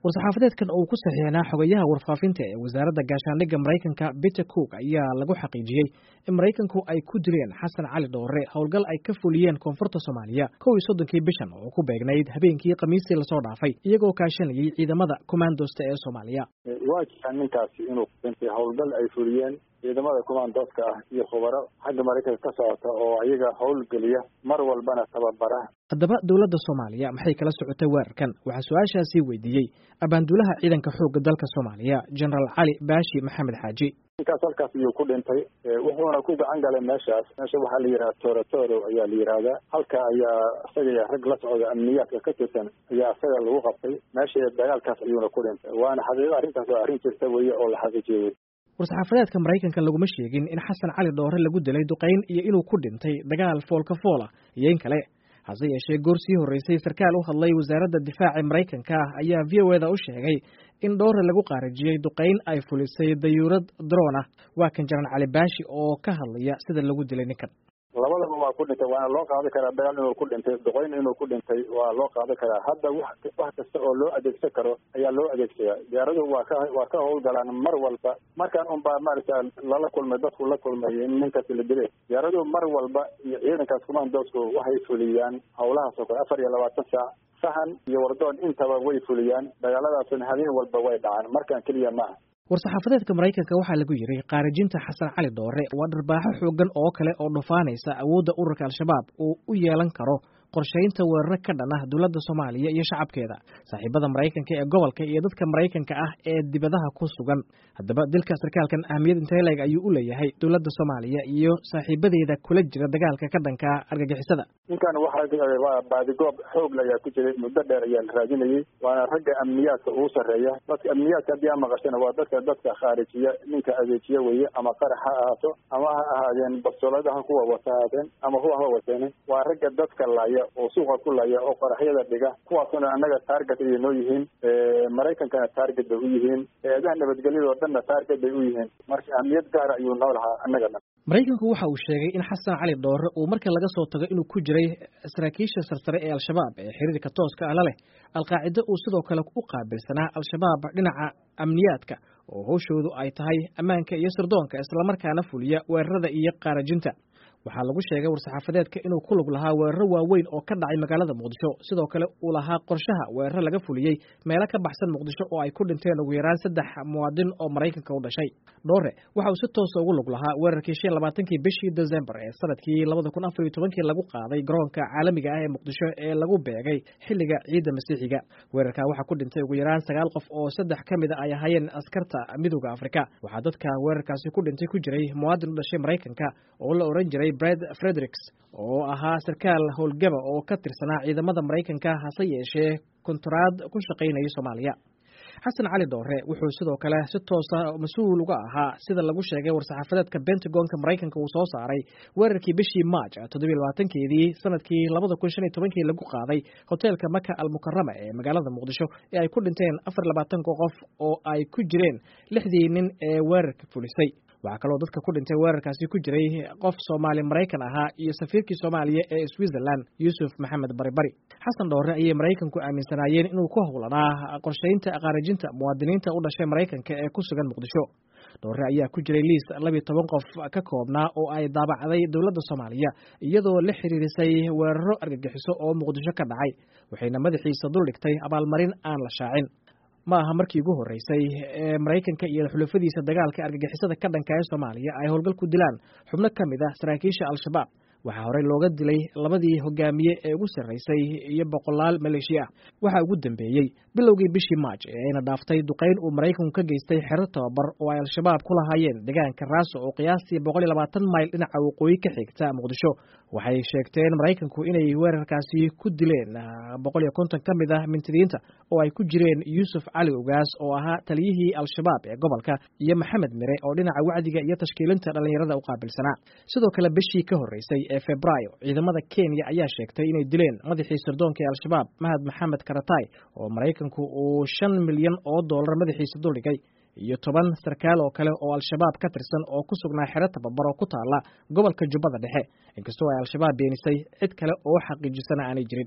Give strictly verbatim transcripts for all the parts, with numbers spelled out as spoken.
war-saxaafadeedkan oo uu ku saxiixnaa xogayaha warfaafinta ee wasaaradda gaashaandhigga Maraykanka Peter Cook ayaa lagu xaqiijiyey in Maraykanku ay ku dileen Xasan Cali Dhoore howlgal ay ka fuliyeen koonfurta Soomaaliya kow iyo soddonkii bishan oo ku beegnayd habeenkii Khamiistii lasoo dhaafay iyagoo kaashanayay ciidamada commandosta ee Soomaaliya. waa jiraan ninkaasi inuu dhintay howlgal ay fuliyeen ciidamada commandoska ah iyo khubaro xagga Maraykanka ka socota oo ayaga howlgeliya mar walbana tababara. haddaba dowladda Soomaaliya maxay kala socotay weerarkan? waxaa su-aashaasi weydiiyey abaanduulaha ciidanka xoogga dalka Soomaaliya General Cali Baashi Maxamed Xaaji. ninkaas halkaas ayuu ku dhintay wuxuuna ku gacan galay meeshaas meesha waxaa la yidhaha Toratoro ayaa la yidhaahdaa halka ayaa isaga rag la socda amniyaadka ka tirsan ayaa isaga lagu qabtay meesha dagaalkaas ayuuna ku dhintay waana xaqiiqo arrintaas oo arrin jirta weeye oo la xaqiijiyey. war-saxaafadeedka Maraykanka laguma sheegin in Xasan Cali Dhoore lagu dilay duqeyn iyo inuu ku dhintay dagaal foolka foola iyo in kale hase yeeshee goor sii horreysay sarkaal u hadlay wasaaradda difaaca Maraykanka ayaa V O A da u sheegay in Dhoore lagu qaarajiyey duqeyn ay fulisay dayuurad drone ah. waa kan General Cali Baashi oo ka hadlaya sida lagu dilay ninkan. labadaba waa ku dhintay waana loo qaadan karaa dagaal inuu ku dhintay duqeyn inuu ku dhintay waa loo qaadan karaa hadda wax wax kasta oo loo adeegsan karo ayaa loo adeegsadaa diyaaradu waa ka waa ka howlgalaan mar walba markaan un baa maaragta lala kulmay dadku la kulmay in ninkaasi la dilay diyaaradu mar walba iyo ciidankaas commandosku waxay fuliyaan howlahaas oo kale afar iyo labaatan saac sahan iyo wardoon intaba way fuliyaan dagaaladaasna habeen walba way dhacaan markaan keliya maaha. war-saxaafadeedka Maraykanka waxaa lagu yiri qaarajinta Xasan Cali Dhoore waa dharbaaxo xooggan oo kale oo dhufaanaysa awoodda ururka Al-Shabaab uu u yeelan karo qorsheynta weerar ka dhan ah dowladda Soomaaliya iyo shacabkeeda saaxiibada Maraykanka ee gobolka iyo dadka Maraykanka ah ee dibadaha ku sugan. haddaba dilka sarkaalkan ahmiyad intee leeg ayuu u leeyahay dowladda Soomaaliya iyo saaxiibadeeda kula jira dagaalka ka dhanka argagixisada? ninkan waxaa waa baadigoob xoog la ayaa ku jiray muddo dheer ayaa la raadinayay waana ragga amniyaadka ugu sarreeya dadka amniyaadka haddii aan maqashana waa dadka dadka khaarijiya ninka adeejiya weeye ama qarax ha ahaato ama ha ahaadeen bastooladaha kuwa wata ahaadeen ama kuwa ha wateen waa ragga dadka laaya oo suuqa ku laaya oo qaraxyada dhiga kuwaasuna annaga taarget ayay noo yihiin Maraykankana taarget bay u yihiin eedaha nabadgelyada oo dhanna taarget bay u yihiin marka ahmiyad gaar ayuu noo lahaa annaga dhan. Maraykanku waxa uu sheegay in Xasan Cali Dhoore uu marka laga soo tago inuu ku jiray saraakiisha sarsare ee Al-Shabaab ee xiriirka tooska ah la leh Al-Qaacida uu sidoo kale u qaabilsanaa Al-Shabaab dhinaca amniyaadka oo howshoodu ay tahay ammaanka iyo sirdoonka isla markaana fuliya weerarada iyo qaarajinta. waxaa lagu sheegay war-saxaafadeedka inuu ku lug lahaa weeraro waaweyn oo ka dhacay magaalada Muqdisho sidoo kale uu lahaa qorshaha weerar laga fuliyey meelo ka baxsan Muqdisho oo ay ku dhinteen ugu yaraan saddex muwaadin oo Maraykanka u dhashay. Dhoore waxa uu si toos ah ugu lug lahaa weerarkii shan iyo labaatankii bishii December ee sanadkii labada kun afar iyo tobankii lagu qaaday garoonka caalamiga ah ee Muqdisho ee lagu beegay xilliga ciida Masiixiga. weerarka waxaa ku dhintay ugu yaraan sagaal qof oo saddex ka mid ah ay ahaayeen askarta midowga Afrika. waxaa dadka weerarkaasi ku dhintay ku jiray muwaadin u dhashay Maraykanka oo la oran jiray Brad Fredericks oo ahaa sarkaal howlgaba oo ka tirsanaa ciidamada Maraykanka hase yeeshee kontraad ku shaqaynaya Soomaaliya. Xasan Cali Dhoore wuxuu sidoo kale si toos ah mas'uul uga ahaa sida lagu sheegay war-saxaafadeedka Pentagon-ka Maraykanka uu soo saaray weerarkii bishii March toddoba iyo labaatankeedii sanadkii labada kun shan iyo tobankii lagu qaaday hoteelka Maka Al-Mukarrama ee magaalada Muqdisho ee ay ku dhinteen afar iyo labaatan qof oo ay ku jireen lixdii nin ee weerarka fulisay. waxaa kaloo dadka ku dhintay weerarkaasi ku jiray qof Soomaali Maraykan ahaa iyo safiirkii Soomaaliya ee Switzerland Yusuf Maxamed Baribari. Xasan Dhoore ayay Maraykanku aaminsanaayeen inuu ku howlanaa qorsheynta qaarajinta muwaadiniinta u dhashay Maraykanka ee ku sugan Muqdisho. Dhoore ayaa ku jiray liis laba iyo toban qof ka koobnaa oo ay daabacday dowladda Soomaaliya iyadoo la xiriirisay weeraro argagixiso oo Muqdisho ka dhacay waxayna madaxiisa dul dhigtay abaalmarin aan la shaacin. ma aha markii ugu horeysay ee Maraykanka iyo xulafadiisa dagaalka argagixisada ka dhanka ah Soomaaliya ay howlgal ku dilaan xubno ka mid ah saraakiisha Al-Shabaab. waxaa horey looga dilay labadii hogaamiye ee ugu sarreysay iyo boqolaal maleeshiya ah. waxa ugu dambeeyey bilowgii bishii March ee ayna dhaaftay duqeyn uu Maraykanku ka geystay xero tababar oo ay Al-Shabaab ku lahaayeen deegaanka Raaso oo qiyaastii boqol iyo labaatan mayl dhinaca waqooyi ka xigta Muqdisho. waxay sheegteen Maraykanku inay weerarkaasi ku dileen boqol iyo konton ka mid ah mintidiinta oo ay ku jireen Yusuf Cali Ugaas oo ahaa taliyihii Al-Shabaab ee gobolka iyo Maxamed Mire oo dhinaca wacdiga iyo tashkiilinta dhalinyarada u qaabilsanaa. sidoo kale bishii ka horeysay ee Febraayo ciidamada Kenya ayaa sheegtay inay dileen madaxii sirdoonka ee Al-Shabaab Mahad Maxamed Karatay oo Maraykanku uu shan milyan oo dollar madaxiisa dul dhigay iyo toban sarkaal oo kale oo Al-Shabaab ka tirsan oo ku sugnaa xero tababar oo ku taala gobolka Jubbada Dhexe inkastoo ay Al-Shabaab beenisay cid kale oo xaqiijisan aanay jirin.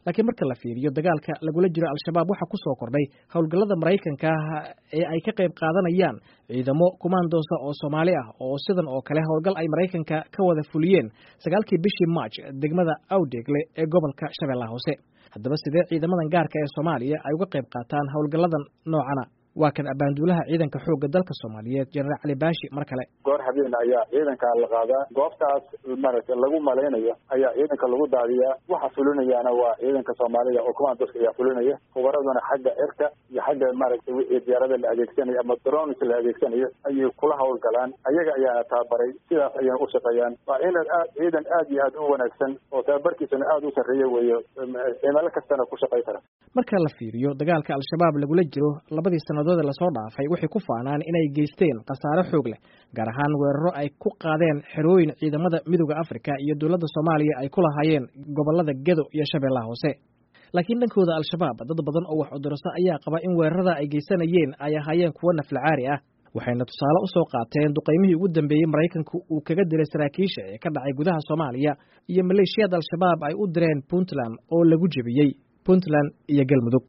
laakiin marka la fiiriyo dagaalka lagula jiro al-shabaab waxaa ku soo kordhay howlgallada maraykanka ah ee ay ka qayb qaadanayaan ciidamo kumaandoosa oo Soomaali ah oo sidan oo kale howlgal ay maraykanka ka wada fuliyeen sagaalkii bishii March degmada Awdeegle ee gobolka Shabeellaha Hoose. haddaba sidee ciidamadan gaarka ee Soomaaliya ay uga qayb qaataan howlgalladan noocana? waa kan abaanduulaha ciidanka xoogga dalka Soomaaliyeed Jenaraal Cali Baashi mar kale. goor habeen ayaa ciidanka la qaadaa goobtaas maaragtay lagu maleynayo ayaa ciidanka lagu daadiyaa waxa fulinayaana waa ciidanka Soomaaliya oo kumaandooska ayaa fulinaya khubaraduna xagga cirka iyo xagga maaragtay wixii diyaarada la adeegsanayo ama drones la adeegsanayo ayay kula howlgalaan ayaga ayaa tababaray sidaas ayay u shaqeeyaan waa ciidan aad ciidan aad iyo aad u wanaagsan oo tababarkiisuna aad u sarreeyo weeyo cimilo kastana ku shaqeyn kara. marka la fiiriyo dagaalka al-shabaab lagula jiro labadii sanadood la soo dhaafay waxay ku faanaan inay geysteen khasaare xoog leh gaar ahaan weeraro ay ku qaadeen xerooyin ciidamada midowga Afrika iyo dawladda Soomaaliya ay ku lahaayeen gobolada Gedo iyo Shabeellaha Hoose. laakiin dhankooda al-shabaab dad badan oo wax u dirasa ayaa qaba in weerarada ay geysanayeen ay ahaayeen kuwo naflacaari ah waxayna tusaale u soo qaateen duqeymihii ugu dambeeyay Maraykanku uu kaga diray saraakiisha ee ka dhacay gudaha Soomaaliya iyo maleeshiyada al-shabaab ay u direen Puntland oo lagu jabiyay Puntland iyo Galmudug.